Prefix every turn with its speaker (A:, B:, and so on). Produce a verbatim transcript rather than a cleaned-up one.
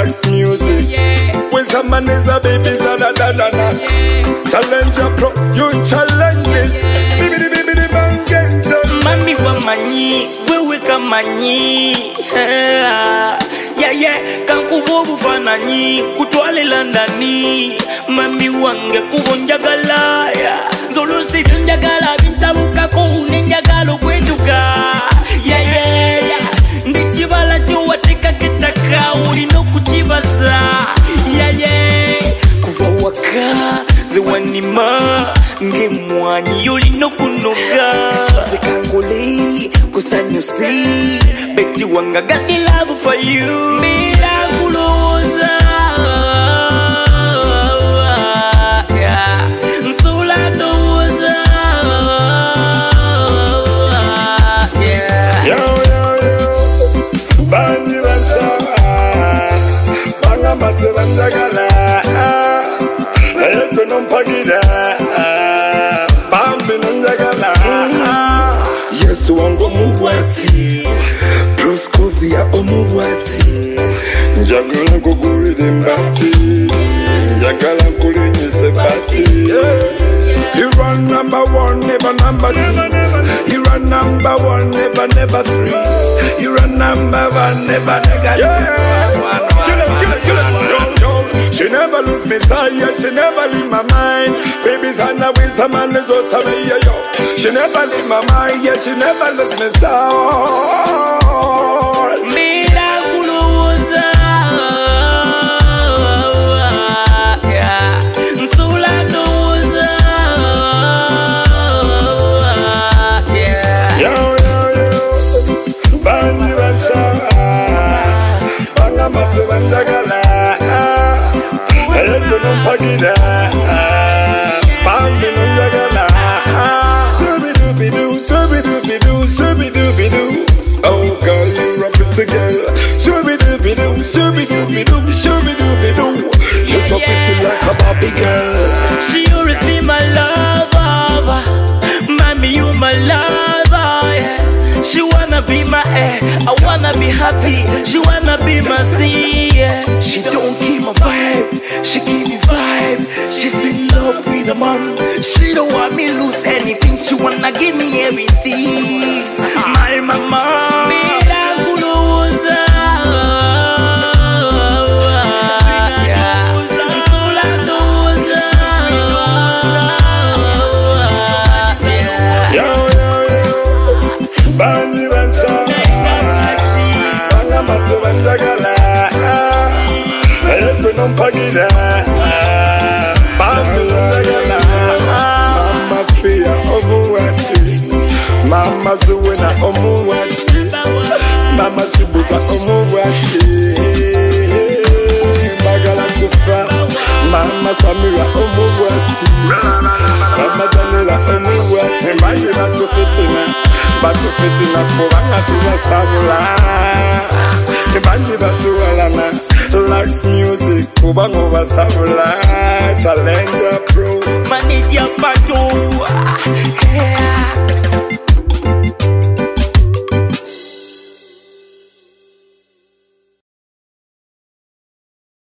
A: likes music. When someone is a baby, da da da da da. Challenge your pro, you challenge this. Baby, baby, baby, bang, get done.
B: Mami wa manyi, wewe kamanyi. Yeah, yeah, kanku wobu fananyi, kutwale landani. Mami wange kubonjagala, yeah. Zolo si njagala, bintabuka kuhune njagalo kwetuka. Yeah, yeah, yeah. Ndichibala chuwa tika kitaka, ulino kuchibaza. Yeah, yeah. Kufa waka, zewanima, ngemwani, ulino kunoga. Zekangole, kusanyusi, beti wanga got the love for you. Miraculosa, yeah. Nsuladosa, yeah.
A: Yo, yo, yo. Bandi bancha, banga mate banjagala. Ayeko nompagida, bambi nonjagala. Yesu wangu muwati, Proskovia omuwati. Njagala kuguride mbati, njagala kulinyise bati. You run number one, never number two. You run number one, never never three. You run number one, never negative. Yeah. Kill it, kill it, kill it. Yo, yo. She never lose me sight, yeah, she never leave my mind. Baby's on the way, some man is also me, yeah, yo. She never leave my mind, yeah, she never lose me sight.
B: Miraculosa, yeah. Nsuladosa, yeah.
A: Yo, yo, yo. Bandi bancha, banga mate banjagala. Ayeko nompagida, bambi nonjagala. Shooby-dooby-doo, shooby-dooby-doo, shooby-dooby-doo. Oh girl, you rock it together. Shooby-dooby-doo, shooby-dooby-doo, shooby-dooby-doo. You're so pretty like a Barbie girl.
B: She always be my lover, mommy, you my lover, yeah. She wanna be my air, I wanna be happy. She wanna be my sea, yeah. She don't give my vibe, she give me vibe. She's in love with a man, she don't want me lose anything. She wanna give me everything. My mama, Miraculosa, yeah. Nsuladosa, yeah.
A: Yo, yo, yo. Bandi bancha, banga mate banjagala. Ayeko nompagida, bambi nonjagala. Mama Fia omuwati, Mama Zuwena omuwati, Mama Chibuta omuwati. Bagala kufa, Mama Samira omuwati, Mama Daniela omuwati. Mbaye batu fitina, batu fitina kubanga tuya sabula. Mbaye batu walana, likes music kubanga basabula. Challenge up.